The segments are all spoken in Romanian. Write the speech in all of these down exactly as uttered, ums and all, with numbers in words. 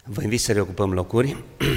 Vă invit să reocupăm locuri.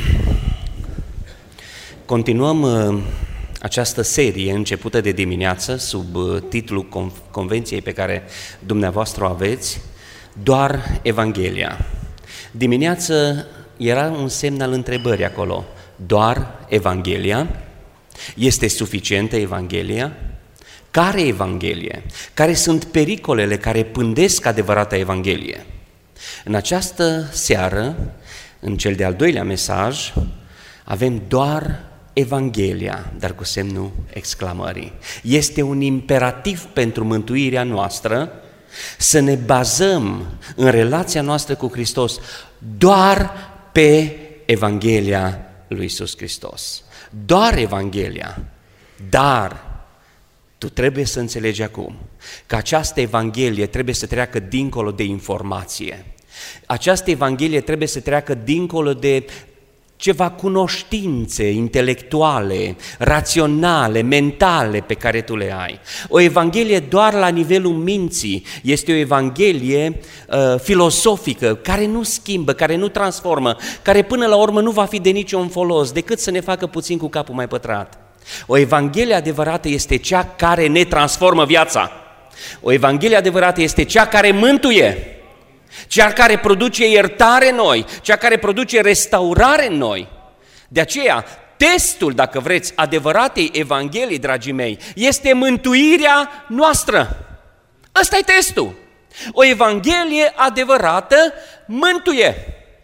Continuăm uh, această serie începută de dimineață sub uh, titlul Con- Convenției pe care dumneavoastră o aveți, Doar Evanghelia. Dimineață era un semn al întrebării acolo. Doar Evanghelia? Este suficientă Evanghelia? Care Evanghelie? Care sunt pericolele care pândesc adevărata Evanghelie? În această seară, în cel de-al doilea mesaj, avem doar Evanghelia, dar cu semnul exclamării. Este un imperativ pentru mântuirea noastră să ne bazăm în relația noastră cu Hristos doar pe Evanghelia lui Iisus Hristos. Doar Evanghelia, dar tu trebuie să înțelegi acum că această Evanghelie trebuie să treacă dincolo de informație. Această Evanghelie trebuie să treacă dincolo de ceva cunoștințe intelectuale, raționale, mentale pe care tu le ai. O Evanghelie doar la nivelul minții este o Evanghelie uh, filosofică, care nu schimbă, care nu transformă, care până la urmă nu va fi de niciun folos, decât să ne facă puțin cu capul mai pătrat. O Evanghelie adevărată este cea care ne transformă viața. O Evanghelie adevărată este cea care mântuie, cea care produce iertare în noi, cea care produce restaurare în noi. De aceea, testul, dacă vreți, adevăratei Evangheliei, dragii mei, este mântuirea noastră. Ăsta e testul. O Evanghelie adevărată mântuie.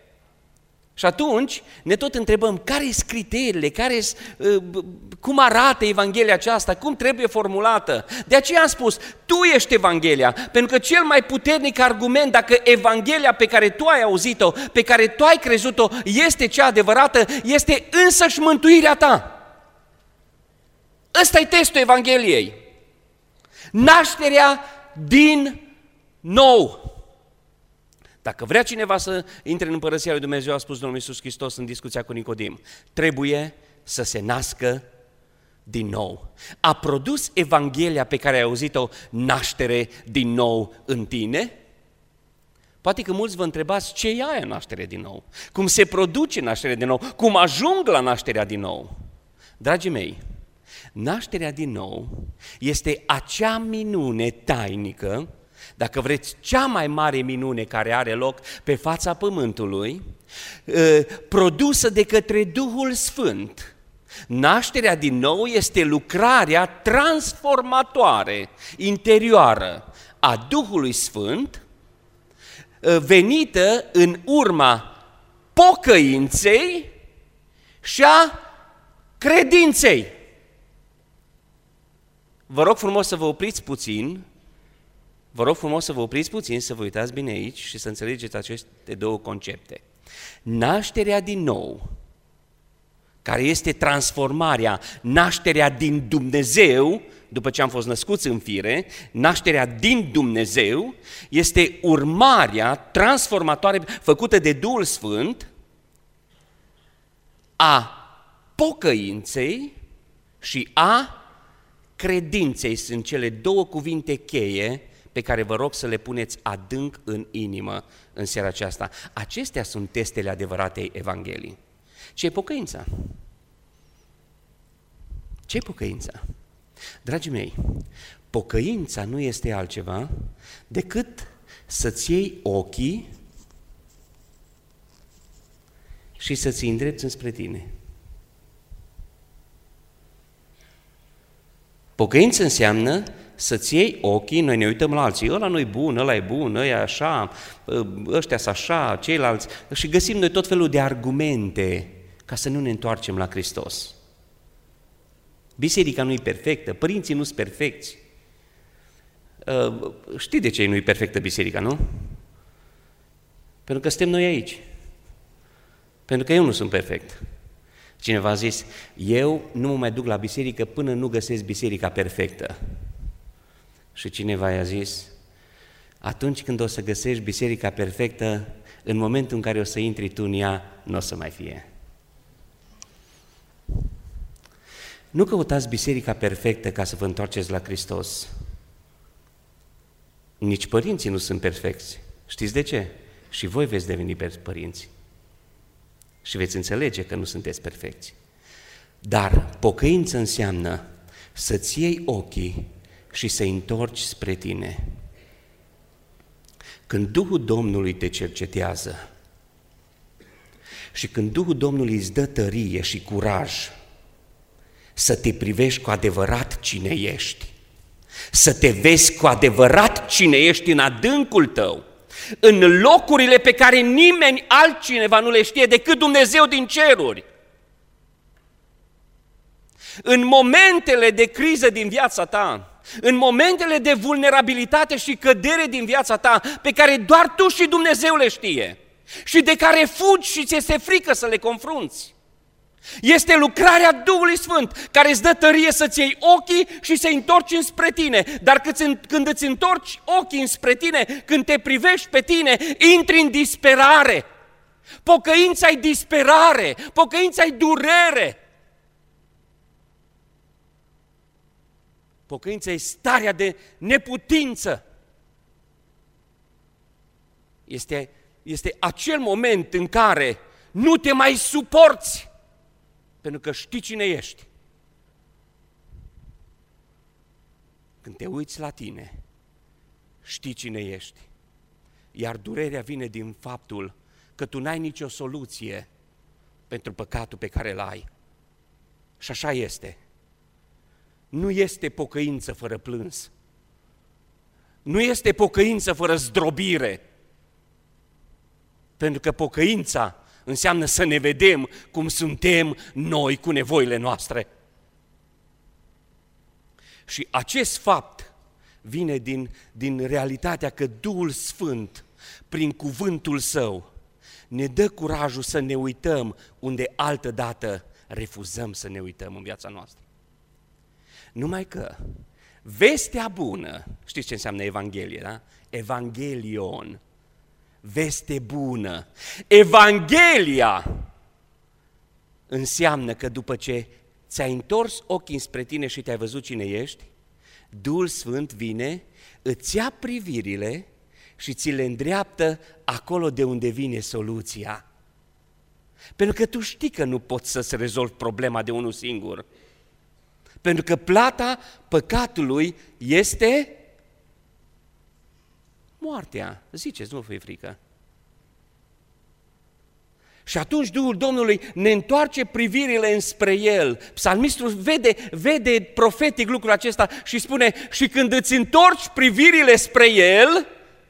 Și atunci ne tot întrebăm care sunt criteriile, care cum arată Evanghelia aceasta, cum trebuie formulată. De aceea am spus, tu ești Evanghelia, pentru că cel mai puternic argument dacă Evanghelia pe care tu ai auzit-o, pe care tu ai crezut-o, este cea adevărată, este însăși mântuirea ta. Ăsta e testul Evangheliei. Nașterea din nou. Dacă vrea cineva să intre în Împărăția lui Dumnezeu, a spus Domnul Iisus Hristos în discuția cu Nicodim, trebuie să se nască din nou. A produs Evanghelia pe care ai auzit-o naștere din nou în tine? Poate că mulți vă întrebați ce e aia naștere din nou, cum se produce nașterea din nou, cum ajung la nașterea din nou. Dragii mei, nașterea din nou este acea minune tainică, dacă vreți, cea mai mare minune care are loc pe fața pământului, produsă de către Duhul Sfânt. Nașterea din nou este lucrarea transformatoare, interioară a Duhului Sfânt, venită în urma pocăinței și a credinței. Vă rog frumos să vă opriți puțin, vă rog frumos să vă opriți puțin, să vă uitați bine aici și să înțelegeți aceste două concepte. Nașterea din nou, care este transformarea, nașterea din Dumnezeu, după ce am fost născuți în fire, nașterea din Dumnezeu este urmarea transformatoare făcută de Duhul Sfânt a pocăinței și a credinței. Sunt cele două cuvinte cheie pe care vă rog să le puneți adânc în inimă în seara aceasta. Acestea sunt testele adevăratei Evanghelii. Ce e pocăința? Ce e pocăința? Dragii mei, pocăința nu este altceva decât să-ți iei ochii și să-ți îndrepți înspre tine. Pocăință înseamnă să-ți iei ochii, noi ne uităm la alții, ăla nu-i bun, ăla e bun, ăia e așa, ăștia sunt așa, ceilalți, și găsim noi tot felul de argumente ca să nu ne întoarcem la Hristos. Biserica nu e perfectă, părinții nu sunt perfecți. Știi de ce nu e perfectă biserica, nu? Pentru că suntem noi aici. Pentru că eu nu sunt perfect. Cineva a zis, eu nu mă mai duc la biserică până nu găsesc biserica perfectă. Și cineva i-a zis, atunci când o să găsești biserica perfectă, în momentul în care o să intri tu în ea, nu o să mai fie. Nu căutați biserica perfectă ca să vă întoarceți la Hristos. Nici părinții nu sunt perfecți. Știți de ce? Și voi veți deveni părinți. și veți înțelege că nu sunteți perfecți. Dar pocăință înseamnă să-ți iei ochii și să-i întorci spre tine. Când Duhul Domnului te cercetează și când Duhul Domnului îți dă tărie și curaj să te privești cu adevărat cine ești, să te vezi cu adevărat cine ești în adâncul tău, în locurile pe care nimeni altcineva nu le știe decât Dumnezeu din ceruri, în momentele de criză din viața ta, în momentele de vulnerabilitate și cădere din viața ta, pe care doar tu și Dumnezeu le știe și de care fugi și ți este frică să le confrunți. Este lucrarea Duhului Sfânt care îți dă tărie să-ți iei ochii și să-i întorci înspre tine. Dar când îți întorci ochii înspre tine, când te privești pe tine, intri în disperare. Pocăința-i disperare, pocăința-i durere. Pocăința e starea de neputință. Este, este acel moment în care nu te mai suporți, pentru că știi cine ești. Când te uiți la tine, știi cine ești. Iar durerea vine din faptul că tu n-ai nicio soluție pentru păcatul pe care îl ai. Și așa este. Nu este pocăință fără plâns. Nu este pocăință fără zdrobire. Pentru că pocăința înseamnă să ne vedem cum suntem noi cu nevoile noastre. Și acest fapt vine din, din realitatea că Duhul Sfânt, prin cuvântul Său, ne dă curajul să ne uităm unde altădată refuzăm să ne uităm în viața noastră. Numai că vestea bună, știți ce înseamnă Evanghelie, da? Evangelion, veste bună. Evanghelia înseamnă că după ce ți-ai întors ochii spre tine și te-ai văzut cine ești, Duhul Sfânt vine, îți ia privirile și ți le îndreaptă acolo de unde vine soluția. Pentru că tu știi că nu poți să-ți rezolvi problema de unul singur. Pentru că plata păcatului este moartea. Ziceți, nu vă fie frică. Și atunci Duhul Domnului ne întoarce privirile înspre El. Psalmistul vede, vede profetic lucrul acesta și spune, și când îți întorci privirile spre El,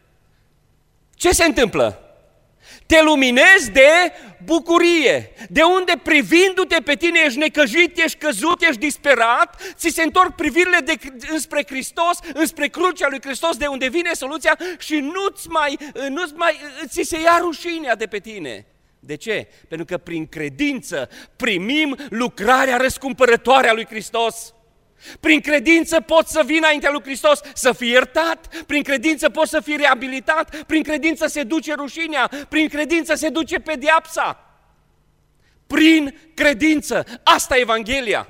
ce se întâmplă? Te luminezi de bucurie, de unde privindu-te pe tine ești necăjit, ești căzut, ești disperat, ți se întorc privirile de, înspre Hristos, înspre crucea lui Hristos, de unde vine soluția și nu-ți mai, nu-ți mai, ți se ia rușinea de pe tine. De ce? Pentru că prin credință primim lucrarea răscumpărătoare a lui Hristos. Prin credință poți să vii înaintea lui Hristos să fii iertat, prin credință poți să fii reabilitat, prin credință se duce rușinea, prin credință se duce pedeapsa. Prin credință. Asta e Evanghelia.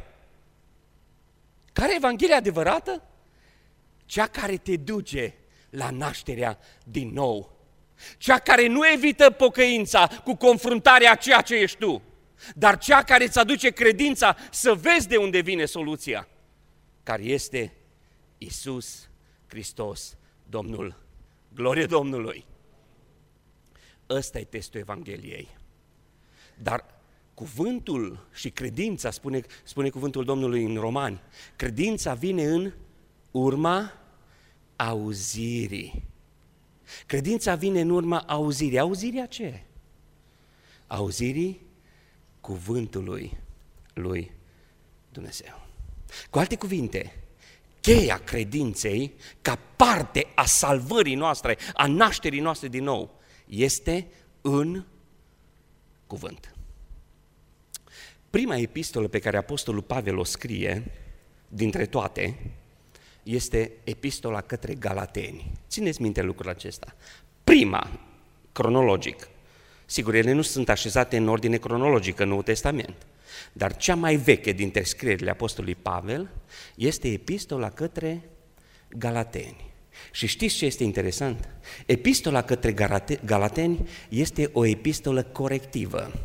Care e Evanghelia adevărată? Cea care te duce la nașterea din nou. Cea care nu evită pocăința cu confruntarea a ceea ce ești tu, dar cea care îți aduce credința să vezi de unde vine soluția, care este Iisus Hristos, Domnul. Glorie Domnului! Ăsta e testul Evangheliei. Dar cuvântul și credința, spune, spune cuvântul Domnului în Romani, credința vine în urma auzirii. Credința vine în urma auzirii. Auzirea ce? Auzirii cuvântului lui Dumnezeu. Cu alte cuvinte, cheia credinței ca parte a salvării noastre, a nașterii noastre din nou, este în cuvânt. Prima epistolă pe care apostolul Pavel o scrie, dintre toate, este epistola către Galateni. Țineți minte lucrul acesta. Prima, cronologic. Sigur, ele nu sunt așezate în ordine cronologică în Noul Testament, dar cea mai veche dintre scrierile apostolului Pavel este epistola către Galateni. Și știți ce este interesant? Epistola către Galateni este o epistolă corectivă.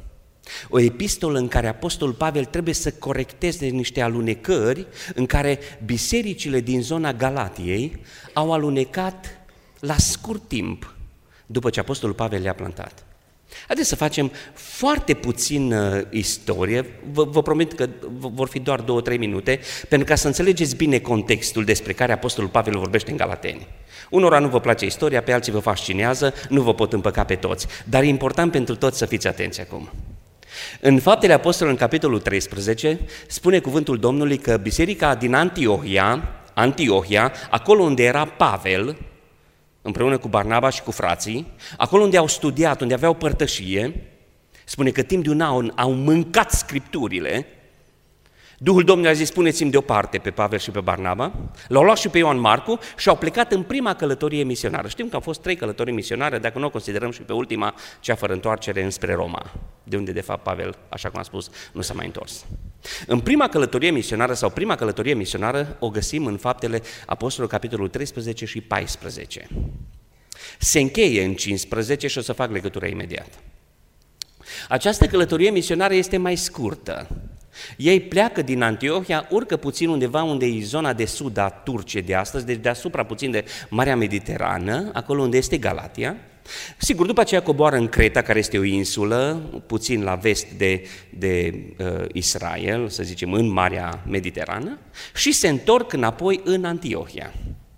O epistolă în care apostolul Pavel trebuie să corecteze niște alunecări în care bisericile din zona Galatiei au alunecat la scurt timp după ce apostolul Pavel le-a plantat. Haideți să facem foarte puțin uh, istorie, vă, vă promit că vor fi doar două, trei minute, pentru ca să înțelegeți bine contextul despre care apostolul Pavel vorbește în Galateni. Unora nu vă place istoria, pe alții vă fascinează, nu vă pot împăca pe toți, dar e important pentru toți să fiți atenți acum. În Faptele Apostolilor, în capitolul treisprezece, spune cuvântul Domnului că biserica din Antiohia, Antiohia, acolo unde era Pavel, împreună cu Barnaba și cu frații, acolo unde au studiat, unde aveau părtășie, spune că timp de un an au mâncat Scripturile, Duhul Domnului a zis, puneți-mi deoparte pe Pavel și pe Barnaba, l-au luat și pe Ioan Marcu și au plecat în prima călătorie misionară. Știm că au fost trei călătorii misionare, dacă nu o considerăm și pe ultima, cea fără întoarcere înspre Roma, de unde de fapt Pavel, așa cum am spus, nu s-a mai întors. În prima călătorie misionară sau prima călătorie misionară o găsim în Faptele Apostolilor, capitolul treisprezece și paisprezece. Se încheie în cincisprezece și o să fac legătura imediat. Această călătorie misionară este mai scurtă. Ei pleacă din Antiohia, urcă puțin undeva unde e zona de sud a Turciei de astăzi, deci deasupra puțin de Marea Mediterană, acolo unde este Galatia. Sigur, după aceea coboară în Creta, care este o insulă, puțin la vest de, de uh, Israel, să zicem, în Marea Mediterană, și se întorc înapoi în Antiohia.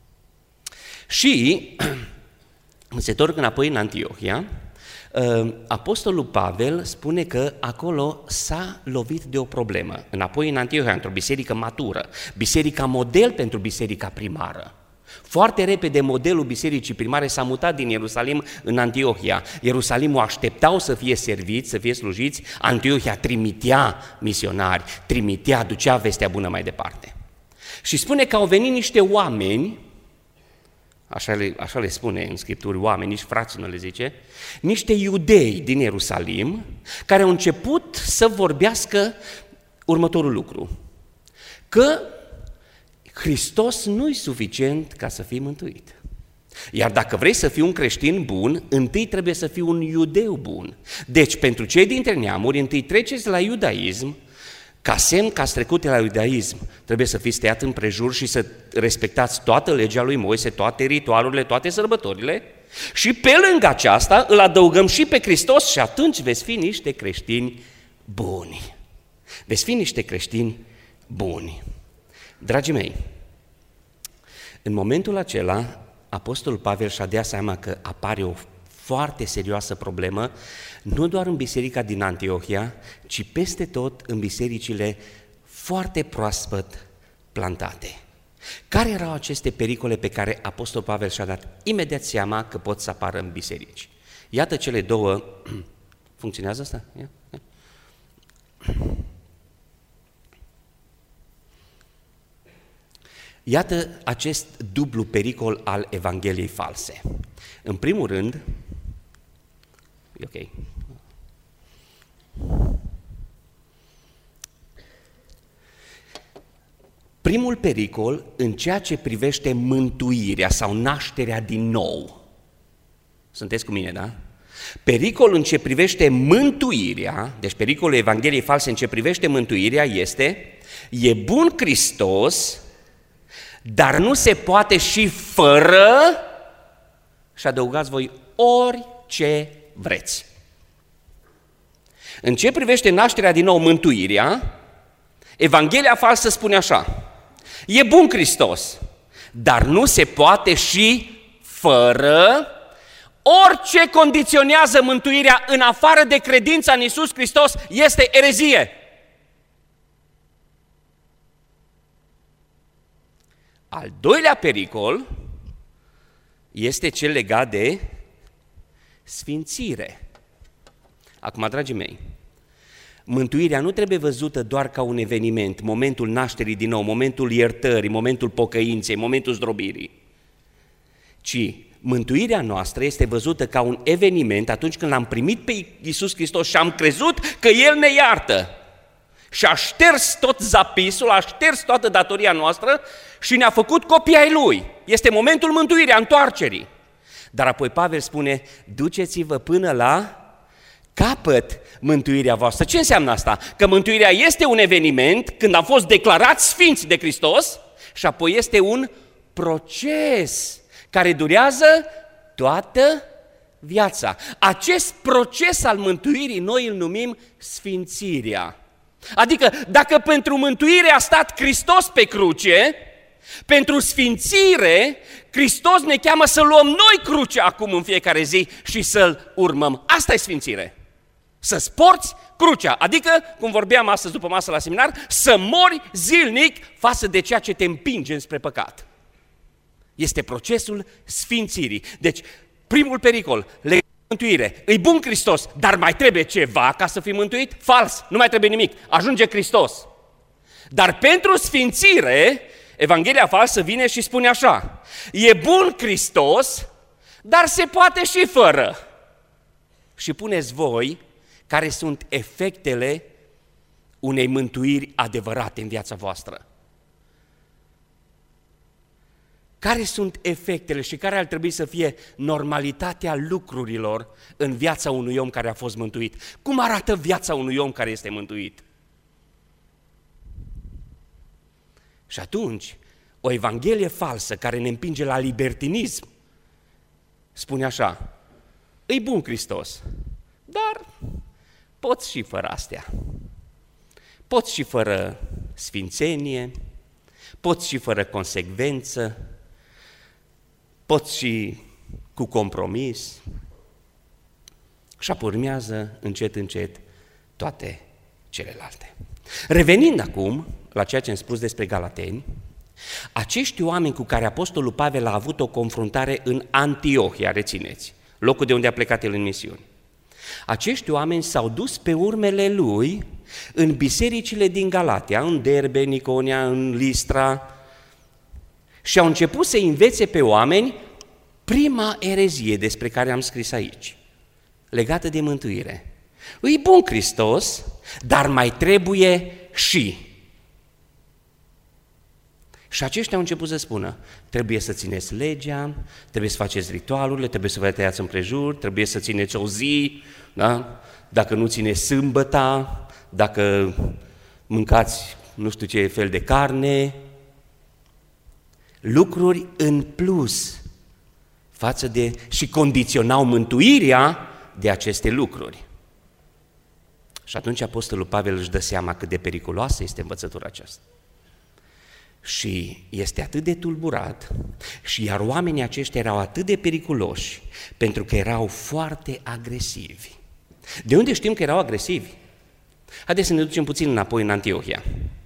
Și se întorc înapoi în Antiohia. Apostolul Pavel spune că acolo s-a lovit de o problemă. Înapoi în Antiohia, într-o biserică matură, biserica model pentru biserica primară. Foarte repede modelul bisericii primare s-a mutat din Ierusalim în Antiohia. Ierusalimul așteptau să fie serviți, să fie slujiți, Antiohia trimitea misionari, trimitea, ducea vestea bună mai departe. Și spune că au venit niște oameni, Așa le, așa le spune în Scripturi, oameni, nici frați nu le zice, niște iudei din Ierusalim care au început să vorbească următorul lucru, că Hristos nu-i suficient ca să fii mântuit. Iar dacă vrei să fii un creștin bun, întâi trebuie să fii un iudeu bun. Deci, pentru cei dintre neamuri, întâi treceți la iudaism. Ca semn că ați trecut la iudaism, trebuie să fiți tăiat împrejur și să respectați toată legea lui Moise, toate ritualurile, toate sărbătorile, și pe lângă aceasta îl adăugăm și pe Hristos și atunci veți fi niște creștini buni. Veți fi niște creștini buni. Dragii mei, în momentul acela, apostolul Pavel și-a dat seama că apare o foarte serioasă problemă, nu doar în biserica din Antiohia, ci peste tot în bisericile foarte proaspăt plantate. Care erau aceste pericole pe care apostolul Pavel și-a dat imediat seama că pot să apară în biserici? Iată cele două... Funcționează asta? Ia, ia. Iată acest dublu pericol al Evangheliei false. În primul rând, ok. Primul pericol în ceea ce privește mântuirea sau nașterea din nou. Sunteți cu mine, da? Pericolul în ce privește mântuirea, deci pericolul Evangheliei false în ce privește mântuirea este: e bun Hristos, dar nu se poate și fără, și adăugați voi, orice vreți. În ce privește nașterea din nou, mântuirea, Evanghelia falsă spune așa: e bun Hristos, dar nu se poate și fără. Orice condiționează mântuirea în afară de credința în Iisus Hristos este erezie. Al doilea pericol este cel legat de sfințire. Acum, dragii mei, mântuirea nu trebuie văzută doar ca un eveniment, momentul nașterii din nou, momentul iertării, momentul pocăinței, momentul zdrobirii, ci mântuirea noastră este văzută ca un eveniment atunci când l-am primit pe Iisus Hristos și am crezut că El ne iartă și a șters tot zapisul, a șters toată datoria noastră și ne-a făcut copii ai Lui. Este momentul mântuirii, a întoarcerii. Dar apoi Pavel spune: duceți-vă până la capăt mântuirea voastră. Ce înseamnă asta? Că mântuirea este un eveniment când am fost declarați sfinți de Hristos și apoi este un proces care durează toată viața. Acest proces al mântuirii noi îl numim sfințirea. Adică dacă pentru mântuire a stat Hristos pe cruce, pentru sfințire Hristos ne cheamă să luăm noi crucea acum în fiecare zi și să-L urmăm. Asta e sfințire. Să-ți porți crucea, adică, cum vorbeam astăzi după masă la seminar, să mori zilnic față de ceea ce te împinge înspre păcat. Este procesul sfințirii. Deci, primul pericol, legat de mântuire, îi bun Hristos, dar mai trebuie ceva ca să fii mântuit? Fals, nu mai trebuie nimic, ajunge Hristos. Dar pentru sfințire, Evanghelia falsă vine și spune așa: e bun Hristos, dar se poate și fără. Și puneți voi care sunt efectele unei mântuiri adevărate în viața voastră. Care sunt efectele și care ar trebui să fie normalitatea lucrurilor în viața unui om care a fost mântuit? Cum arată viața unui om care este mântuit? Și atunci, o evanghelie falsă care ne împinge la libertinism spune așa: e bun Hristos, dar poți și fără astea. Poți și fără sfințenie, poți și fără consecvență, poți și cu compromis. Și apoi urmează încet, încet toate celelalte. Revenind acum la ceea ce am spus despre Galateni, acești oameni cu care Apostolul Pavel a avut o confruntare în Antiohia, rețineți, locul de unde a plecat el în misiuni. Acești oameni s-au dus pe urmele lui în bisericile din Galatia, în Derbe, în Iconia, în Listra, și au început să învețe pe oameni prima erezie despre care am scris aici, legată de mântuire. E bun Hristos, dar mai trebuie și. Și aceștia au început să spună: trebuie să țineți legea, trebuie să faceți ritualurile, trebuie să vă tăiați împrejur, trebuie să țineți o zi, da? Dacă nu țineți sâmbăta, dacă mâncați nu știu ce fel de carne, lucruri în plus față de, și condiționau mântuirea de aceste lucruri. Și atunci Apostolul Pavel își dă seama cât de periculoasă este învățătura aceasta. Și este atât de tulburat, și iar oamenii aceștia erau atât de periculoși, pentru că erau foarte agresivi. De unde știm că erau agresivi? Haideți să ne ducem puțin înapoi în Antiohia.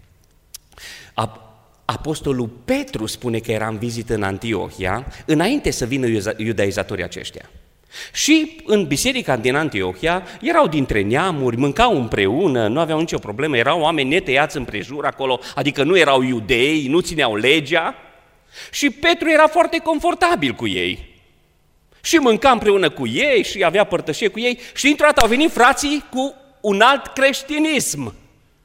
Apostolul Petru spune că era în vizită în Antiohia, înainte să vină iudaizatorii aceștia. Și în biserica din Antiohia erau dintre neamuri, mâncau împreună, nu aveau nicio problemă, erau oameni netăiați împrejur acolo, adică nu erau iudei, nu țineau legea, și Petru era foarte confortabil cu ei. Și mânca împreună cu ei și avea părtășie cu ei și dintr-o dată au venit frații cu un alt creștinism.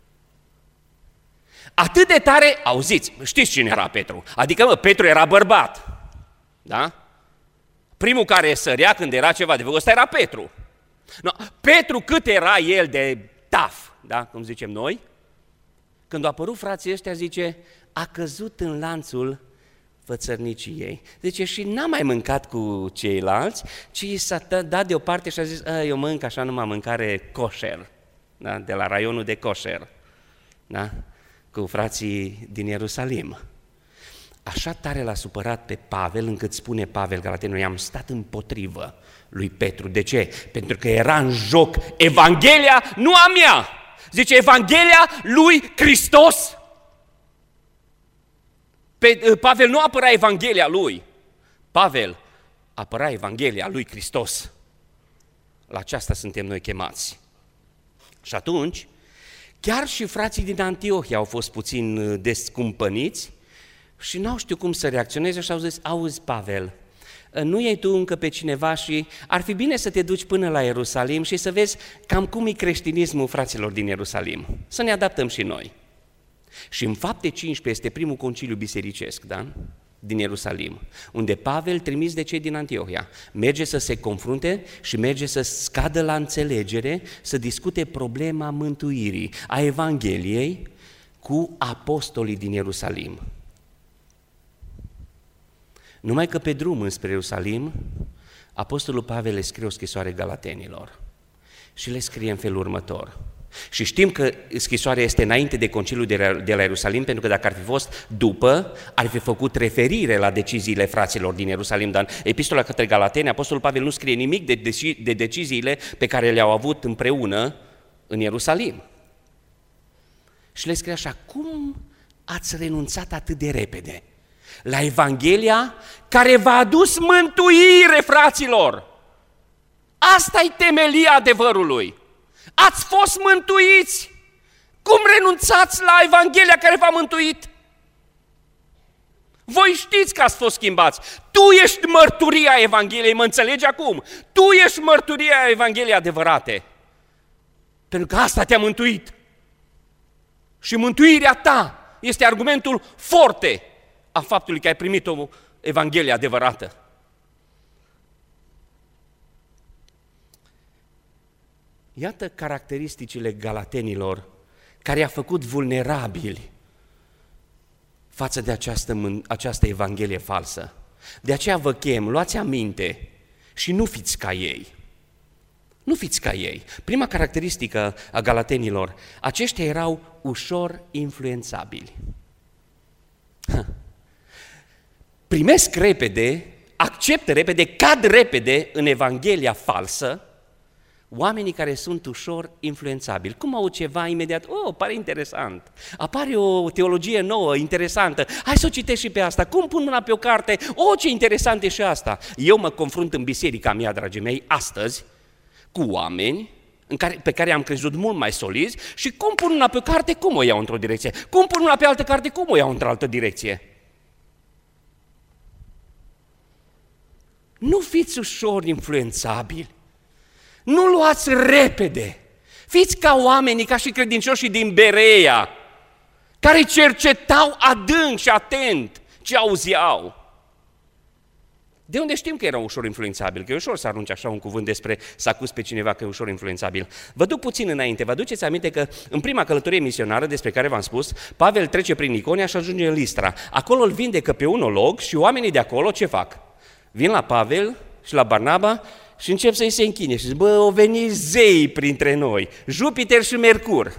Atât de tare, auziți, știți cine era Petru? Adică, mă, Petru era bărbat, da? Primul care sărea când era ceva de făcut, ăsta era Petru. No, Petru cât era el de taf, da, cum zicem noi, când au apărut frații ăștia, zice, a căzut în lanțul fățărnicii ei. Zice, și n-a mai mâncat cu ceilalți, ci s-a dat deoparte și a zis, eu mănânc așa numai mâncare kosher, da, de la raionul de kosher, da, cu frații din Ierusalim. Așa tare l-a supărat pe Pavel, încât spune Pavel Galatenilor, i-am stat împotrivă lui Petru. De ce? Pentru că era în joc Evanghelia, nu a mea! Zice, Evanghelia lui Hristos. Pe, Pavel nu apăra Evanghelia lui. Pavel apăra Evanghelia lui Hristos. La aceasta suntem noi chemați. Și atunci, chiar și frații din Antiohia au fost puțin descumpăniți și n-au știut cum să reacționeze și au zis, auzi, Pavel, nu iei tu încă pe cineva și ar fi bine să te duci până la Ierusalim și să vezi cam cum e creștinismul fraților din Ierusalim, să ne adaptăm și noi. Și în Fapte cincisprezece este primul conciliu bisericesc, da? din Ierusalim, unde Pavel, trimis de cei din Antiohia, merge să se confrunte și merge să scadă la înțelegere, să discute problema mântuirii, a Evangheliei cu apostolii din Ierusalim. Numai că pe drum înspre Ierusalim, apostolul Pavel le scrie o scrisoare galatenilor și le scrie în felul următor. Și știm că scrisoarea este înainte de conciliul de la Ierusalim, pentru că dacă ar fi fost după, ar fi făcut referire la deciziile fraților din Ierusalim, dar în epistola către Galateni, apostolul Pavel nu scrie nimic de, deci, de deciziile pe care le-au avut împreună în Ierusalim. Și le scrie așa: cum ați renunțat atât de repede la Evanghelia care v-a adus mântuire, fraților? Asta-i temelia adevărului. Ați fost mântuiți! Cum renunțați la Evanghelia care v-a mântuit? Voi știți că ați fost schimbați. Tu ești mărturia Evangheliei, mă înțelegi acum? Tu ești mărturia Evangheliei adevărate. Pentru că asta te-a mântuit. Și mântuirea ta este argumentul forte a faptului că ai primit o Evanghelie adevărată. Iată caracteristicile galatenilor care i-a făcut vulnerabili față de această, această Evanghelie falsă. De aceea vă chem, luați aminte și nu fiți ca ei. Nu fiți ca ei. Prima caracteristică a galatenilor, aceștia erau ușor influențabili. Primesc repede, acceptă repede, cad repede în Evanghelia falsă oamenii care sunt ușor influențabili. Cum au ceva imediat, oh, pare interesant, apare o teologie nouă, interesantă, hai să o citești și pe asta, cum pun mâna pe o carte, oh, ce interesant e și asta. Eu mă confrunt în biserica mea, dragii mei, astăzi, cu oameni în care, pe care am crezut mult mai solizi și cum pun mâna pe o carte, cum o iau într-o direcție, cum pun mâna pe altă carte, cum o iau într-o altă direcție. Nu fiți ușor influențabili. Nu luați repede, fiți ca oamenii, ca și credincioșii din Berea, care cercetau adânc și atent ce auzeau. De unde știm că erau ușor influențabili? Că e ușor să arunci așa un cuvânt despre să acuzi pe cineva că e ușor influențabil. Vă duc puțin înainte, vă aduceți aminte că în prima călătorie misionară despre care v-am spus, Pavel trece prin Iconia și ajunge în Listra. Acolo îl vindecă pe un olog și oamenii de acolo ce fac? Vin la Pavel și la Barnaba și încep să-i se închine și zic, bă, au venit zei printre noi, Jupiter și Mercur.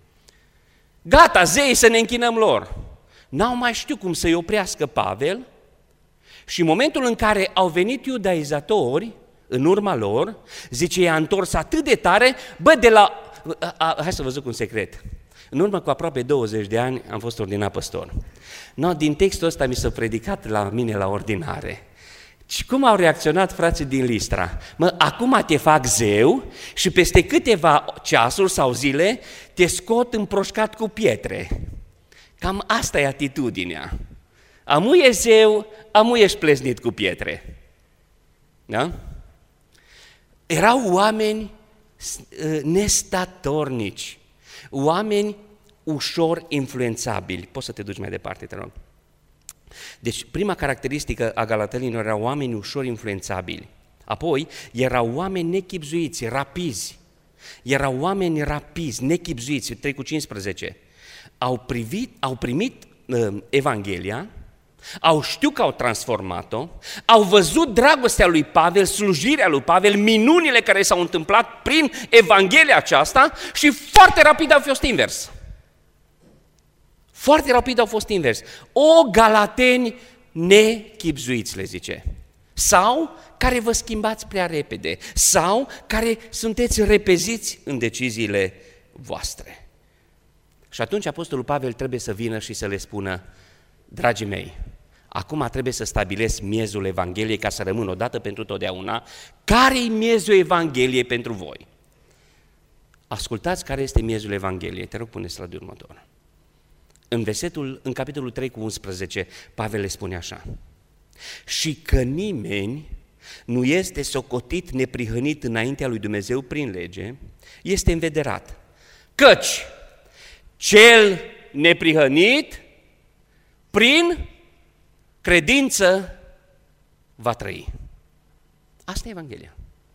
Gata, zei, să ne închinăm lor. N-au mai știut cum să-i oprească Pavel și în momentul în care au venit iudaizatori în urma lor, zice, i-a întors atât de tare, bă, de la... A, a, hai să vă zic un secret. În urmă cu aproape douăzeci de ani am fost ordinat păstor. No, din textul ăsta mi s-a predicat la mine la ordinare. Și cum au reacționat frații din Listra? Mă, acum te fac zeu și peste câteva ceasuri sau zile te scot împroșcat cu pietre. Cam asta e atitudinea. Amu e zeu, amu ești pleznit cu pietre. Da? Erau oameni nestatornici, oameni ușor influențabili. Poți să te duci mai departe, te rog. Deci, prima caracteristică a galatenilor erau oameni ușor influențabili. Apoi, erau oameni nechibzuiți, rapizi. Erau oameni rapizi, nechibzuiți, trei cu cincisprezece. Au, privit, au primit uh, Evanghelia, au știut că au transformat-o, au văzut dragostea lui Pavel, slujirea lui Pavel, minunile care s-au întâmplat prin Evanghelia aceasta și foarte rapid au fost invers. Foarte rapid au fost invers. O, galateni nechibzuiți, le zice. Sau care vă schimbați prea repede. Sau care sunteți repeziți în deciziile voastre. Și atunci Apostolul Pavel trebuie să vină și să le spună, dragii mei, acum trebuie să stabilesc miezul Evangheliei ca să rămân odată pentru totdeauna. Care-i miezul Evangheliei pentru voi? Ascultați care este miezul Evangheliei. Te rog, pune slide-ul următor. În versetul, în capitolul trei cu unsprezece, Pavel le spune așa: și că nimeni nu este socotit neprihănit înaintea lui Dumnezeu prin lege, este învederat. Căci cel neprihănit prin credință va trăi. Asta e Evanghelia.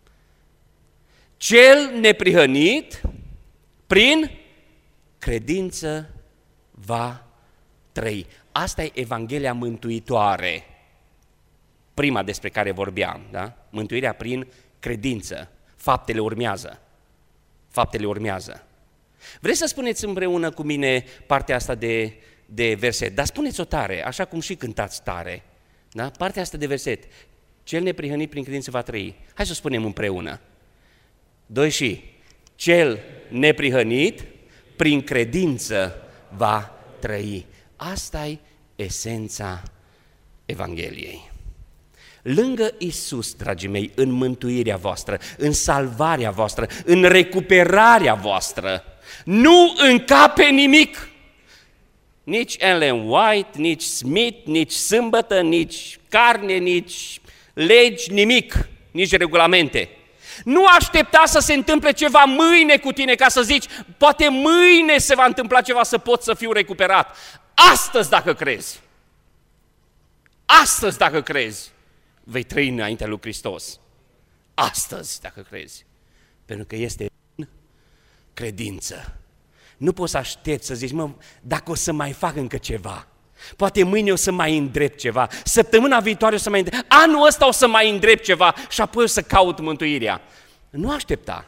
Cel neprihănit, prin credință va trăi. Asta e Evanghelia mântuitoare, prima despre care vorbeam, da? Mântuirea prin credință. Faptele urmează. Faptele urmează. Vreți să spuneți împreună cu mine partea asta de, de verset? Dar spuneți-o tare, așa cum și cântați tare. Da? Partea asta de verset. Cel neprihănit prin credință va trăi. Hai să o spunem împreună. Doi și. Cel neprihănit prin credință va trăi. Asta e esența Evangheliei. Lângă Iisus, dragii mei, în mântuirea voastră, în salvarea voastră, în recuperarea voastră, nu încape nimic. Nici Ellen White, nici Smith, nici sâmbătă, nici carne, nici legi, nimic, nici regulamente. Nu aștepta să se întâmple ceva mâine cu tine ca să zici, poate mâine se va întâmpla ceva să pot să fiu recuperat. Astăzi dacă crezi, astăzi dacă crezi, vei trăi înaintea lui Hristos. Astăzi dacă crezi, pentru că este în credință. Nu poți să aștepți să zici, mă, dacă o să mai fac încă ceva, poate mâine o să mai îndrept ceva, săptămâna viitoare o să mai îndrept, anul ăsta o să mai îndrept ceva și apoi o să caut mântuirea. Nu aștepta.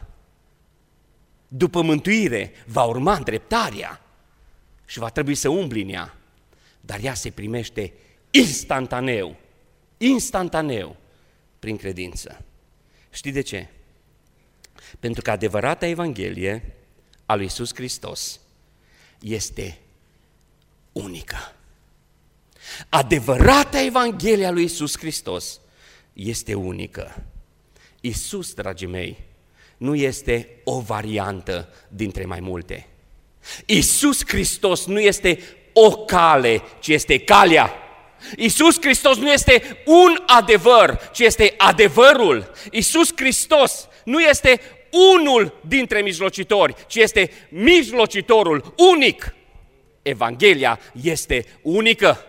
După mântuire va urma îndreptarea și va trebui să umbli în ea, dar ea se primește instantaneu, instantaneu, prin credință. Știi de ce? Pentru că adevărata Evanghelie a lui Iisus Hristos este unică. Adevărata Evanghelie a lui Iisus Hristos este unică. Iisus, dragii mei, nu este o variantă dintre mai multe. Iisus Hristos nu este o cale, ci este calea. Iisus Hristos nu este un adevăr, ci este adevărul. Iisus Hristos nu este unul dintre mijlocitori, ci este mijlocitorul unic. Evanghelia este unică.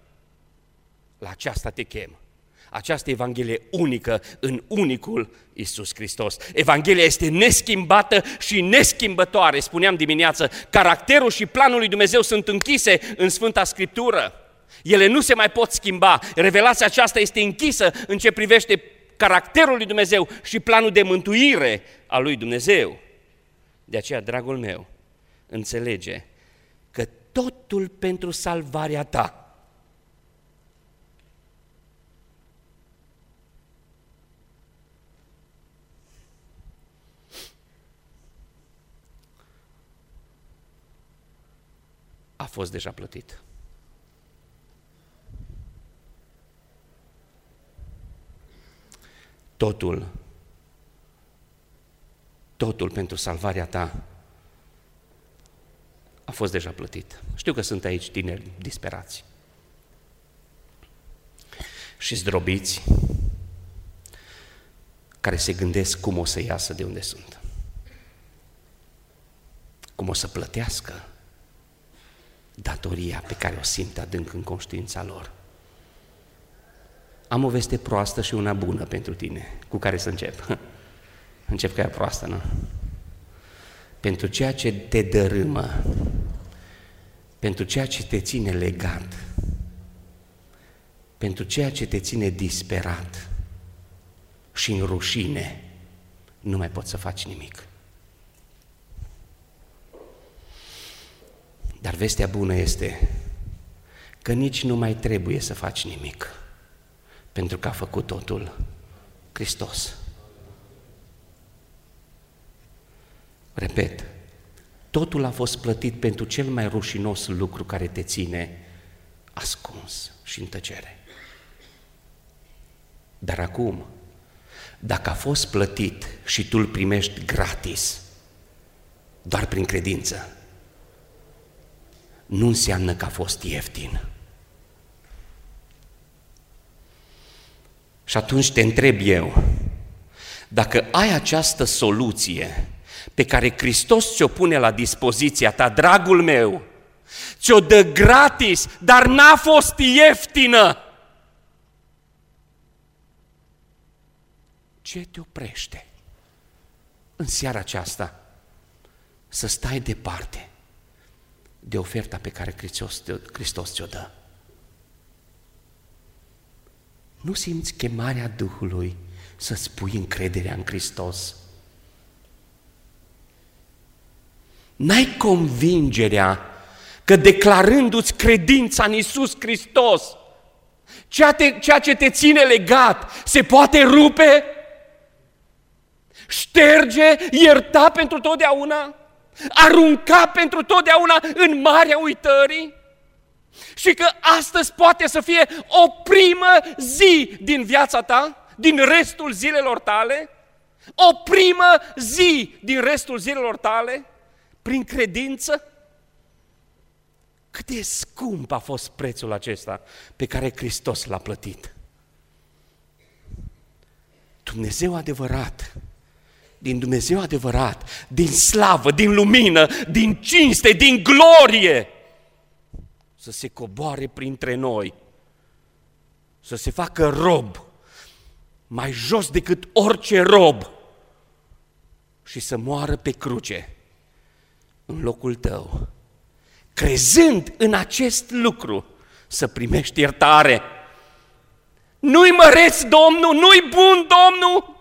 La aceasta te chem. Această Evanghelie unică în unicul Iisus Hristos. Evanghelia este neschimbată și neschimbătoare. Spuneam dimineață, caracterul și planul lui Dumnezeu sunt închise în Sfânta Scriptură. Ele nu se mai pot schimba. Revelația aceasta este închisă în ce privește caracterul lui Dumnezeu și planul de mântuire al lui Dumnezeu. De aceea, dragul meu, înțelege că totul pentru salvarea ta a fost deja plătit. Totul, totul pentru salvarea ta a fost deja plătit. Știu că sunt aici tineri disperați și zdrobiți, care se gândesc cum o să iasă de unde sunt, cum o să plătească datoria pe care o simt adânc în conștiința lor. Am o veste proastă și una bună pentru tine, cu care să încep. Încep cu ea proastă, nu? Pentru ceea ce te dărâmă, pentru ceea ce te ține legat, pentru ceea ce te ține disperat și în rușine, nu mai poți să faci nimic. Dar vestea bună este că nici nu mai trebuie să faci nimic, pentru că a făcut totul Hristos. Repet, totul a fost plătit pentru cel mai rușinos lucru care te ține ascuns și în tăcere. Dar acum, dacă a fost plătit și tu îl primești gratis, doar prin credință, nu înseamnă că a fost ieftin. Și atunci te întreb eu, dacă ai această soluție pe care Hristos ți-o pune la dispoziția ta, dragul meu, ți-o dă gratis, dar n-a fost ieftină, ce te oprește în seara aceasta să stai departe de oferta pe care Hristos, Hristos ți-o dă? Nu simți chemarea Duhului să-ți pui încrederea în Hristos? N-ai convingerea că declarându-ți credința în Iisus Hristos, ceea, te, ceea ce te ține legat se poate rupe, șterge, ierta pentru totdeauna, arunca pentru totdeauna în marea uitării? Și că astăzi poate să fie o primă zi din viața ta, din restul zilelor tale, o primă zi din restul zilelor tale, prin credință? Cât de scump a fost prețul acesta pe care Hristos l-a plătit. Dumnezeu adevărat, din Dumnezeu adevărat, din slavă, din lumină, din cinste, din glorie, să se coboare printre noi, să se facă rob, mai jos decât orice rob, și să moară pe cruce în locul tău, crezând în acest lucru, să primești iertare. Nu-i măreț Domnul, nu-i bun Domnul?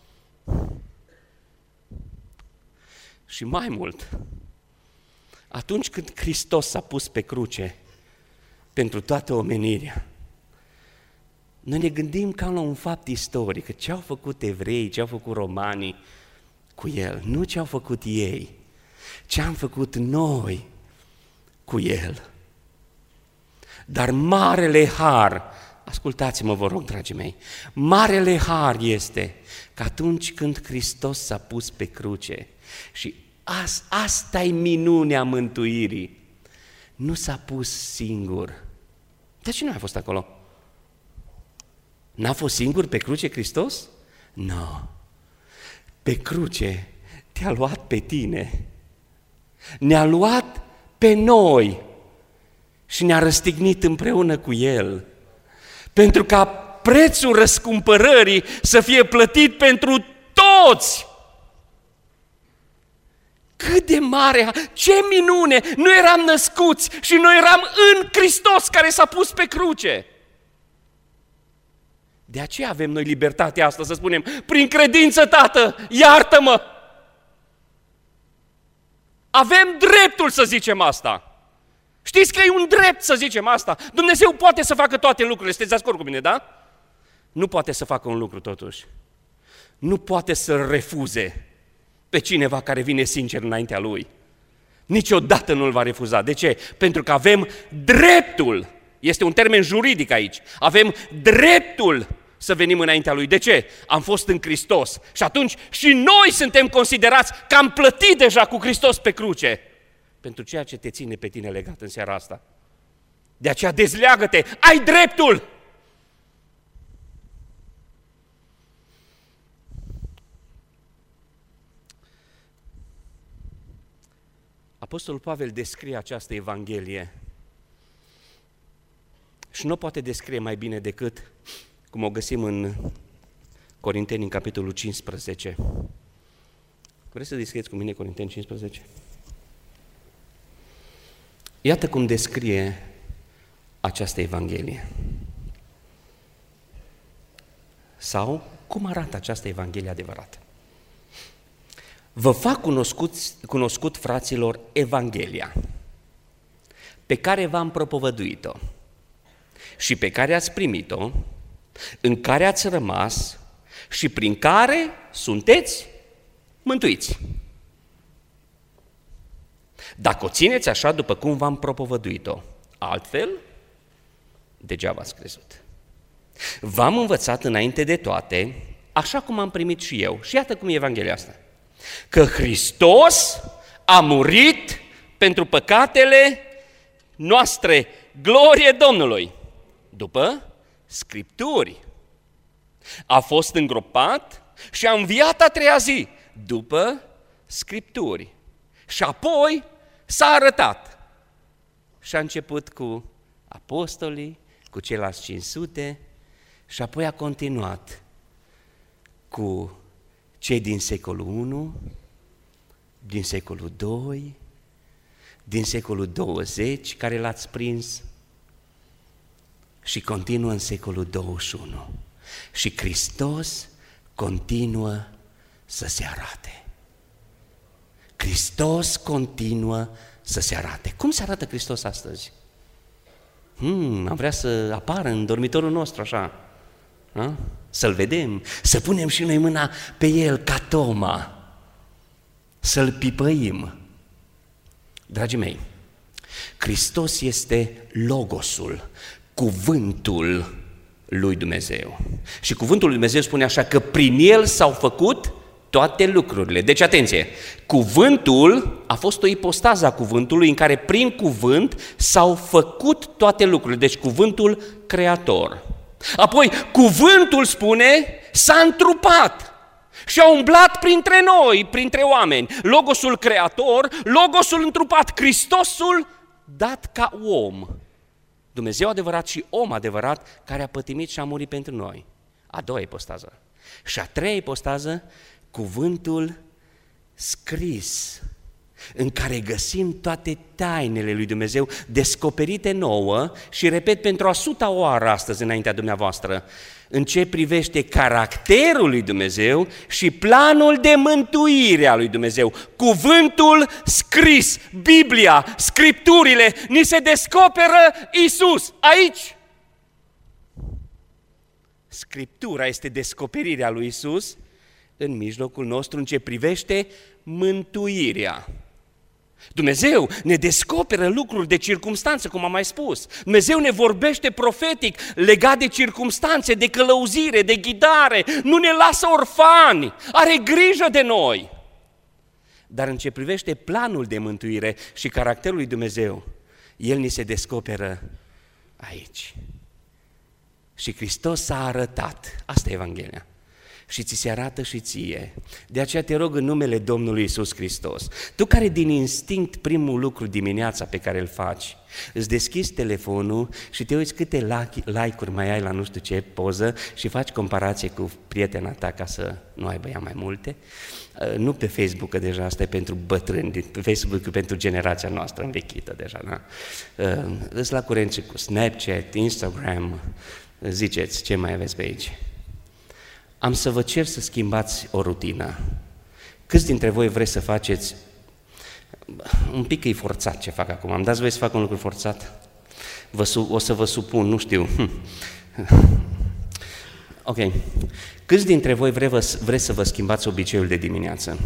Și mai mult, atunci când Hristos s-a pus pe cruce pentru toată omenirea, noi ne gândim ca la un fapt istoric, ce au făcut evreii, ce au făcut romanii cu El, nu ce au făcut ei, ce am făcut noi cu El. Dar marele har, ascultați-mă vă rog, dragii mei, marele har este că atunci când Hristos s-a pus pe cruce, și asta e minunea mântuirii, nu s-a pus singur. De ce nu a fost acolo? N-a fost singur pe cruce Hristos? Nu. No. Pe cruce te-a luat pe tine, ne-a luat pe noi și ne-a răstignit împreună cu El, pentru ca prețul răscumpărării să fie plătit pentru toți. Cât de mare, ce minune! Nu eram născuți și noi eram în Hristos care s-a pus pe cruce. De aceea avem noi libertatea asta să spunem, prin credință, Tată, iartă-mă! Avem dreptul să zicem asta. Știți că e un drept să zicem asta? Dumnezeu poate să facă toate lucrurile, sunteți de acord cu mine, da? Nu poate să facă un lucru totuși. Nu poate să refuze pe cineva care vine sincer înaintea Lui. Niciodată nu-L va refuza. De ce? Pentru că avem dreptul, este un termen juridic aici, avem dreptul să venim înaintea Lui. De ce? Am fost în Hristos și atunci și noi suntem considerați că am plătit deja cu Hristos pe cruce pentru ceea ce te ține pe tine legat în seara asta. De aceea dezleagă-te, ai dreptul! Apostolul Pavel descrie această Evanghelie și nu o poate descrie mai bine decât cum o găsim în Corinteni, în capitolul cincisprezece. Vreți să descrieți cu mine Corinteni cincisprezece? Iată cum descrie această Evanghelie. Sau cum arată această Evanghelie adevărată. Vă fac cunoscut, cunoscut, fraților, Evanghelia pe care v-am propovăduit-o și pe care ați primit-o, în care ați rămas și prin care sunteți mântuiți. Dacă o țineți așa după cum v-am propovăduit-o, altfel, degeaba ați crezut. V-am învățat înainte de toate, așa cum am primit și eu. Și iată cum e Evanghelia asta. Că Hristos a murit pentru păcatele noastre, glorie Domnului, după Scripturi. A fost îngropat și a înviat a treia zi, după Scripturi. Și apoi s-a arătat. Și a început cu apostolii, cu ceilalți cinci sute și apoi a continuat cu cei din secolul unu, din secolul doi, din secolul douăzeci, care l-ați prins, și continuă în secolul douăzeci și unu. Și Hristos continuă să se arate. Hristos continuă să se arate. Cum se arată Hristos astăzi? Hmm, am vrea să apară în dormitorul nostru așa, a? Să-L vedem, să punem și noi mâna pe El ca Toma, să-L pipăim. Dragii mei, Hristos este Logosul, cuvântul lui Dumnezeu. Și cuvântul lui Dumnezeu spune așa că prin El s-au făcut toate lucrurile. Deci, atenție, cuvântul a fost o ipostază a cuvântului în care prin cuvânt s-au făcut toate lucrurile. Deci cuvântul creator. Apoi, cuvântul spune, s-a întrupat și a umblat printre noi, printre oameni. Logosul creator, Logosul întrupat, Hristosul dat ca om. Dumnezeu adevărat și om adevărat care a pătimit și a murit pentru noi. A doua ipostază. Și a treia ipostază, cuvântul scris, în care găsim toate tainele lui Dumnezeu descoperite nouă și, repet, pentru a suta oară astăzi înaintea dumneavoastră, în ce privește caracterul lui Dumnezeu și planul de mântuire a lui Dumnezeu. Cuvântul scris, Biblia, Scripturile, ni se descoperă Iisus aici. Scriptura este descoperirea lui Iisus în mijlocul nostru în ce privește mântuirea. Dumnezeu ne descoperă lucruri de circumstanță, cum am mai spus. Dumnezeu ne vorbește profetic legat de circumstanțe, de călăuzire, de ghidare. Nu ne lasă orfani, are grijă de noi. Dar în ce privește planul de mântuire și caracterul lui Dumnezeu, El ni se descoperă aici. Și Hristos s-a arătat. Asta e Evanghelia. Și ți se arată și ție. De aceea te rog în numele Domnului Iisus Hristos, tu care din instinct primul lucru dimineața pe care îl faci, îți deschizi telefonul și te uiți câte like-uri mai ai la nu știu ce poză și faci comparație cu prietena ta ca să nu aibă ea mai multe, nu pe Facebook, că deja asta e pentru bătrâni, pe Facebook e pentru generația noastră învechită deja, da? Îți la curent și cu Snapchat, Instagram, ziceți ce mai aveți pe aici. Am să vă cer să schimbați o rutină. Câți dintre voi vreți să faceți, un pic e forțat ce fac acum, îmi dați voi să fac un lucru forțat? Vă, o să vă supun, nu știu. Ok. Câți dintre voi vreți, vreți să vă schimbați obiceiul de dimineață?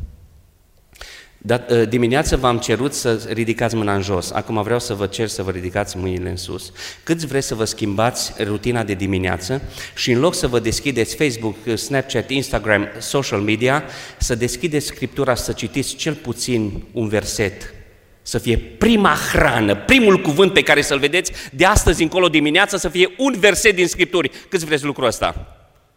Dar dimineața v-am cerut să ridicați mâna în jos, acum vreau să vă cer să vă ridicați mâinile în sus. Câți vreți să vă schimbați rutina de dimineață și în loc să vă deschideți Facebook, Snapchat, Instagram, social media, să deschideți Scriptura, să citiți cel puțin un verset, să fie prima hrană, primul cuvânt pe care să-l vedeți de astăzi încolo dimineața, să fie un verset din Scripturi. Câți vreți lucrul ăsta?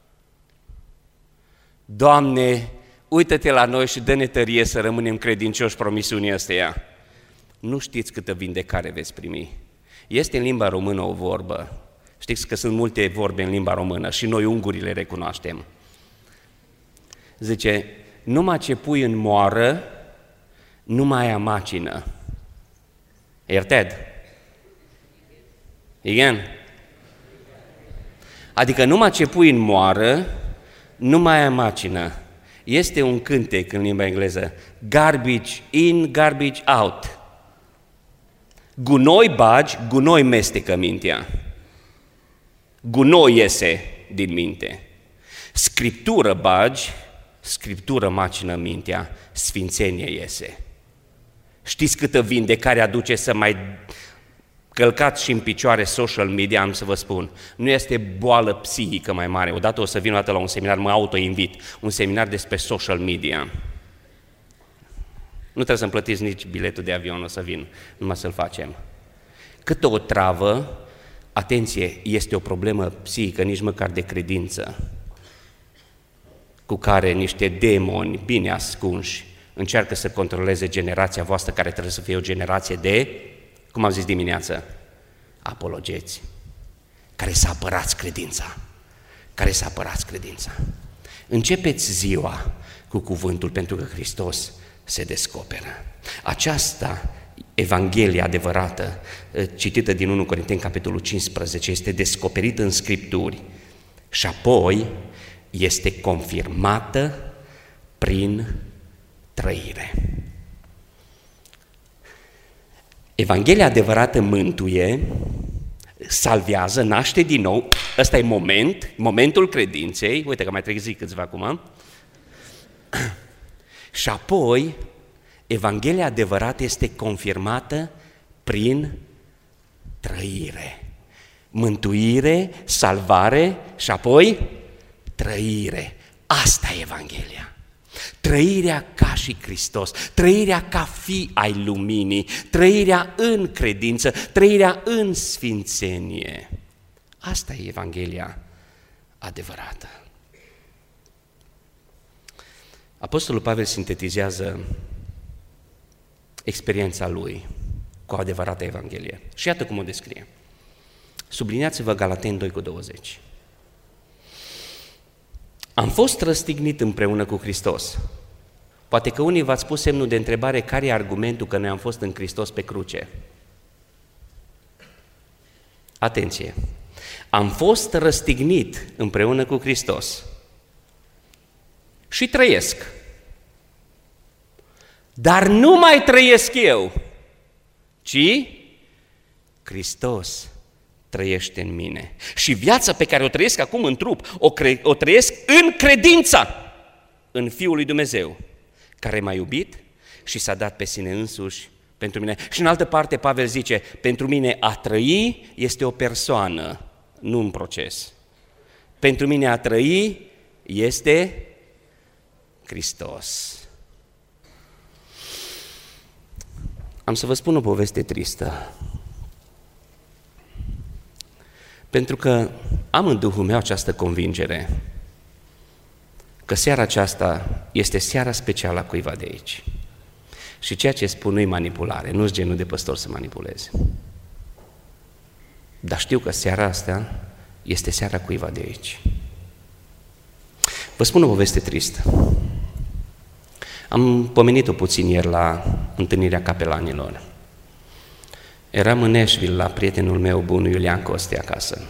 Doamne, uită-te la noi și dă-ne tărie să rămânem credincioși promisiunii astea. Nu știți câtă vindecare veți primi. Este în limba română o vorbă. Știți că sunt multe vorbe în limba română și noi ungurii le recunoaștem. Zice, numai ce pui în moară, nu mai ai macină. Ierted? Igen? Adică numai ce pui în moară, nu mai ai macină. Este un cântec în limba engleză, garbage in, garbage out. Gunoi bagi, gunoi mestecă mintea. Gunoi iese din minte. Scriptură bagi, Scriptură macină mintea, sfințenie iese. Știți câtă vindecare aduce să mai călcați și în picioare social media, am să vă spun. Nu este boală psihică mai mare. Odată o să vin o dată la un seminar, mă auto-invit, un seminar despre social media. Nu trebuie să-mi plătiți nici biletul de avion, o să vin, numai să-l facem. Câtă o travă, atenție, este o problemă psihică, nici măcar de credință, cu care niște demoni bine ascunși încearcă să controleze generația voastră, care trebuie să fie o generație de, cum am zis dimineață, apologeți, care să apărați credința, care să apărați credința. Începeți ziua cu cuvântul, pentru că Hristos se descoperă. Aceasta Evanghelie adevărată, citită din întâi Corinteni, capitolul cincisprezece, este descoperită în Scripturi și apoi este confirmată prin trăire. Evanghelia adevărată mântuie, salvează, naște din nou. Ăsta e moment, momentul credinței. Uite că mai trezit câțiva acum. Și apoi, Evanghelia adevărată este confirmată prin trăire. Mântuire, salvare și apoi trăire. Asta e Evanghelia. Trăirea ca și Hristos, trăirea ca fi ai luminii, trăirea în credință, trăirea în sfințenie. Asta e Evanghelia adevărată. Apostolul Pavel sintetizează experiența lui cu o adevărată Evanghelie. Și iată cum o descrie. Subliniați-vă Galateni doi cu douăzeci. Am fost răstignit împreună cu Hristos. Poate că unii v-ați pus semnul de întrebare care e argumentul că noi am fost în Hristos pe cruce. Atenție! Am fost răstignit împreună cu Hristos și trăiesc. Dar nu mai trăiesc eu, ci Hristos trăiește în mine. Și viața pe care o trăiesc acum în trup, o, cre- o trăiesc în credința în Fiul lui Dumnezeu, care m-a iubit și s-a dat pe sine însuși pentru mine. Și în altă parte Pavel zice, pentru mine a trăi este o persoană, nu un proces. Pentru mine a trăi este Hristos. Am să vă spun o poveste tristă. Pentru că am în Duhul meu această convingere că seara aceasta este seara specială a cuiva de aici. Și ceea ce spun nu-i manipulare, nu-s genul de păstor să manipuleze. Dar știu că seara asta este seara cuiva de aici. Vă spun o poveste tristă. Am pomenit-o puțin ieri la întâlnirea capelanilor. Eram în Nashville la prietenul meu bun, Iulian Coste, acasă.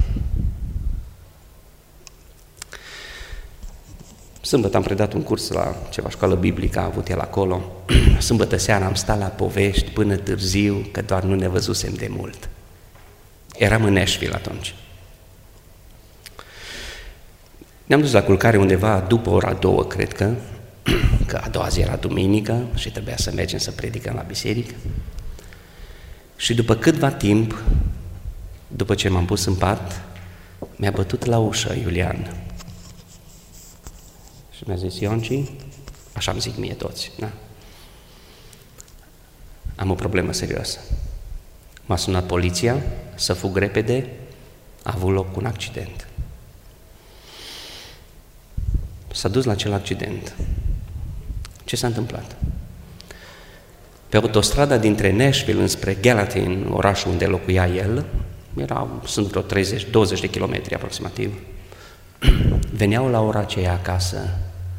Sâmbătă am predat un curs la ceva școală biblică, a avut el acolo. Sâmbătă seara am stat la povești până târziu, că doar nu ne văzusem de mult. Eram în Nashville atunci. Ne-am dus la culcare undeva după ora două, cred că, că a doua zi era duminică și trebuia să mergem să predicăm la biserică. Și după câtva timp, după ce m-am pus în pat, mi-a bătut la ușă Iulian. Și mi-a zis, Ionci, așa îmi zic mie toți, da? Am o problemă serioasă. M-a sunat poliția să fug repede, a avut loc un accident. S-a dus la acel accident. Ce s-a întâmplat? Pe autostrada dintre Nashville înspre Gallatin, orașul unde locuia el, erau, sunt vreo treizeci douăzeci de kilometri aproximativ, veneau la ora aceea acasă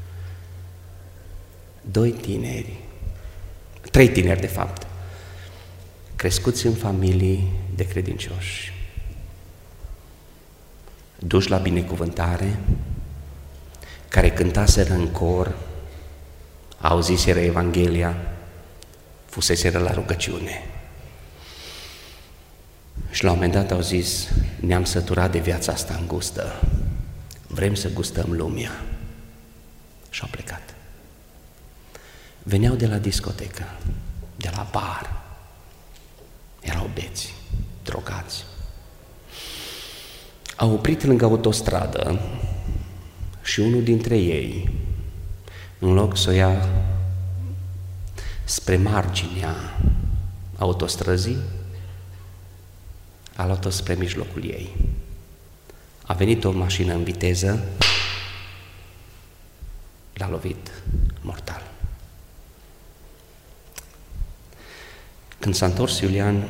doi tineri, trei tineri de fapt, crescuți în familii de credincioși, duși la binecuvântare, care cântaseră în cor, auziseră Evanghelia, fuseseră la rugăciune. Și la un moment dat au zis, ne-am săturat de viața asta îngustă, vrem să gustăm lumea. Și au plecat. Veneau de la discotecă, de la bar, erau beți, drogați. Au oprit lângă autostradă și unul dintre ei, în loc să o ia spre marginea autostrăzii, a luat-o spre mijlocul ei. A venit o mașină în viteză, l-a lovit mortal. Când s-a întors Iulian,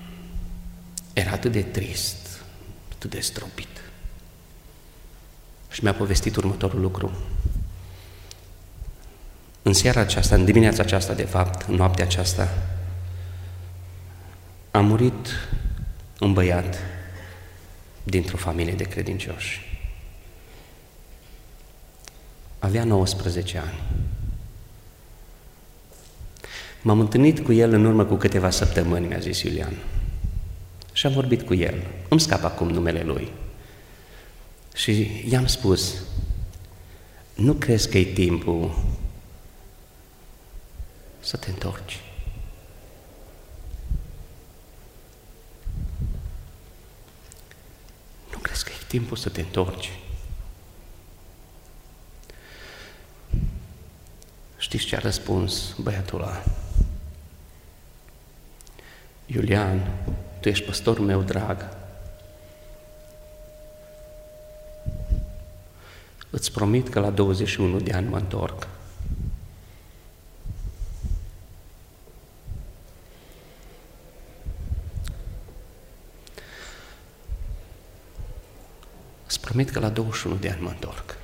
era atât de trist, atât de stropit. Și mi-a povestit următorul lucru. În seara aceasta, în dimineața aceasta, de fapt, în noaptea aceasta, a murit un băiat dintr-o familie de credincioși. Avea nouăsprezece ani. M-am întâlnit cu el în urmă cu câteva săptămâni, mi-a zis Iulian. Și am vorbit cu el. Îmi scap acum numele lui. Și i-am spus, nu crezi că e timpul să te întorci? Nu crezi că e timpul să te întorci? Știți ce a răspuns băiatul ăla? Iulian, tu ești păstorul meu drag. Îți promit că la douăzeci și unu de ani mă întorc. Îți promit că la douăzeci și unu de ani mă întorc.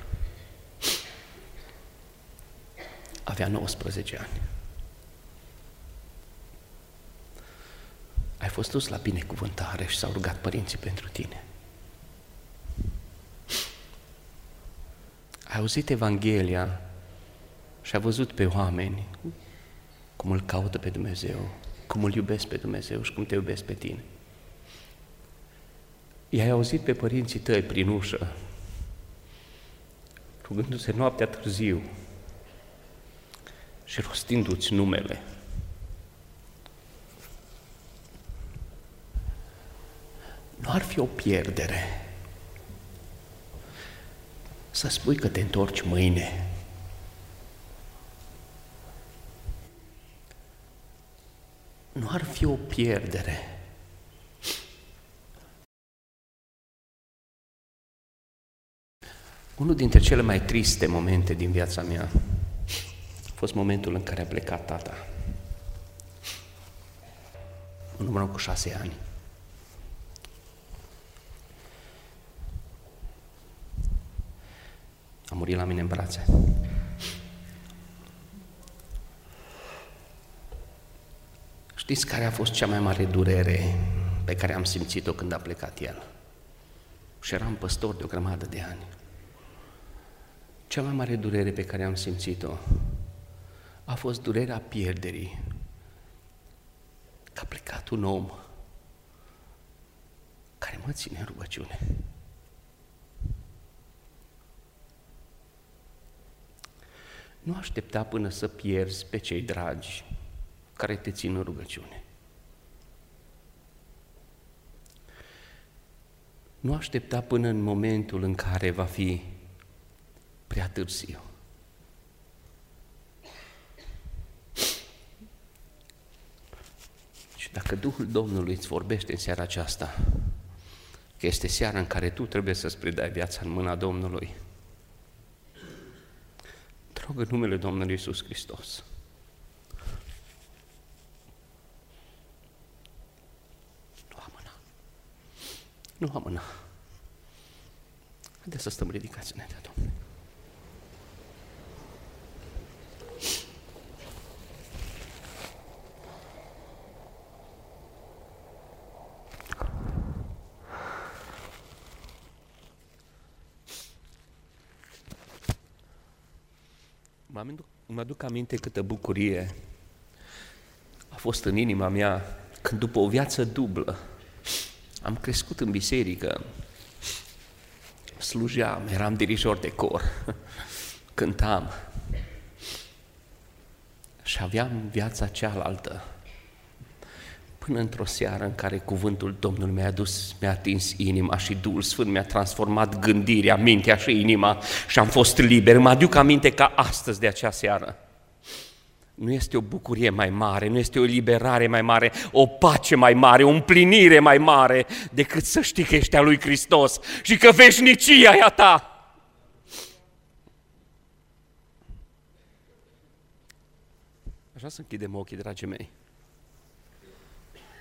Avea nouăsprezece ani. Ai fost dus la binecuvântare și s-au rugat părinții pentru tine. Ai auzit Evanghelia și ai văzut pe oameni cum îl caută pe Dumnezeu, cum îl iubesc pe Dumnezeu și cum te iubesc pe tine. I-ai auzit pe părinții tăi prin ușă, rugându-se noaptea târziu și rostindu-ți numele. Nu ar fi o pierdere să spui că te întorci mâine. Nu ar fi o pierdere unul dintre cele mai triste momente din viața mea a fost momentul în care a plecat tata. În urmă cu șase ani. A murit la mine în brațe. Știți care a fost cea mai mare durere pe care am simțit-o când a plecat el? Și eram păstor de o grămadă de ani. Cea mai mare durere pe care am simțit-o a fost durerea pierderii. Că a plecat un om care mă ține în rugăciune. Nu aștepta până să pierzi pe cei dragi care te țin în rugăciune. Nu aștepta până în momentul în care va fi prea târziu. Și dacă Duhul Domnului îți vorbește în seara aceasta, că este seara în care tu trebuie să-ți predai viața în mâna Domnului, te rog în numele Domnului Iisus Hristos, nu amâna, nu amâna. Haideți să stăm ridicați înaintea Domnului. Mă aduc aminte câtă bucurie a fost în inima mea când după o viață dublă am crescut în biserică, slujeam, eram dirijor de cor, cântam și aveam viața cealaltă până într-o seară în care cuvântul Domnului mi-a adus, mi-a atins inima și Duhul Sfânt mi-a transformat gândirea, mintea și inima și am fost liber. Mă aduc aminte ca astăzi de acea seară. Nu este o bucurie mai mare, nu este o eliberare mai mare, o pace mai mare, o împlinire mai mare decât să știi că ești a lui Hristos și că veșnicia e a ta. Aș vrea să închidem ochii, dragii mei.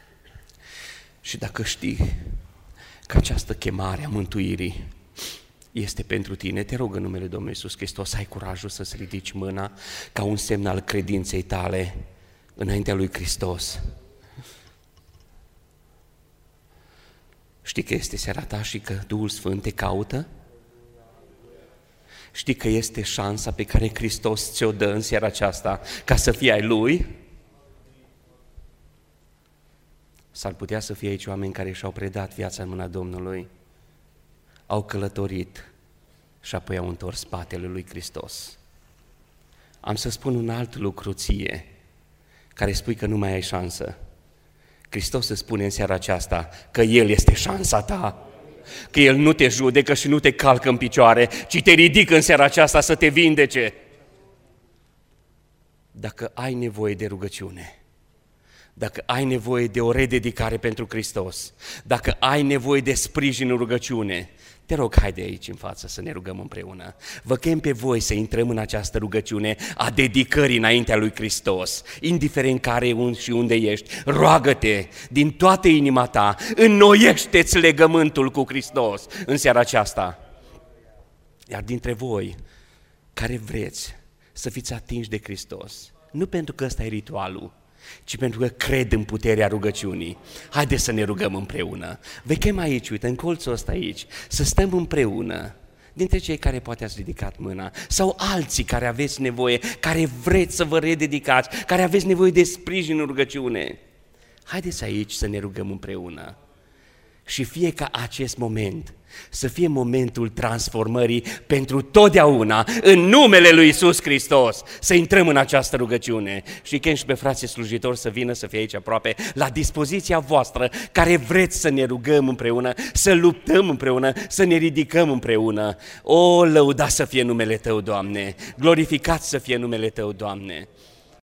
Și dacă știi că această chemare a mântuirii este pentru tine. Te rog în numele Domnului Iisus Hristos, ai curajul să-ți ridici mâna ca un semn al credinței tale înaintea lui Hristos. Știi că este seara ta și că Duhul Sfânt te caută? Știi că este șansa pe care Hristos ți-o dă în seara aceasta ca să fii ai Lui? S-ar putea să fie aici oameni care și-au predat viața în mâna Domnului, au călătorit și apoi au întors spatele lui Hristos. Am să spun un alt lucru ție, care spui că nu mai ai șansă. Hristos îți spune în seara aceasta că El este șansa ta, că El nu te judecă și nu te calcă în picioare, ci te ridică în seara aceasta să te vindece. Dacă ai nevoie de rugăciune, dacă ai nevoie de o rededicare pentru Hristos, dacă ai nevoie de sprijin în rugăciune, te rog, haide aici în față să ne rugăm împreună. Vă chem pe voi să intrăm în această rugăciune a dedicării înaintea lui Hristos, indiferent care și unde ești. Roagă-te din toată inima ta, înnoiește-ți legământul cu Hristos în seara aceasta. Iar dintre voi care vreți să fiți atinși de Hristos, nu pentru că ăsta e ritualul, ci pentru că cred în puterea rugăciunii. Haideți să ne rugăm împreună. Vă chem aici, uite, în colțul ăsta aici, să stăm împreună, dintre cei care poate ați ridicat mâna, sau alții care aveți nevoie, care vreți să vă rededicați, care aveți nevoie de sprijin în rugăciune. Haideți aici să ne rugăm împreună. Și fie ca acest moment să fie momentul transformării pentru totdeauna în numele lui Iisus Hristos, să intrăm în această rugăciune. Și chem și pe frații slujitori să vină, să fie aici aproape, la dispoziția voastră, care vreți să ne rugăm împreună, să luptăm împreună, să ne ridicăm împreună. O, lăudat să fie numele Tău, Doamne, glorificat să fie numele Tău, Doamne.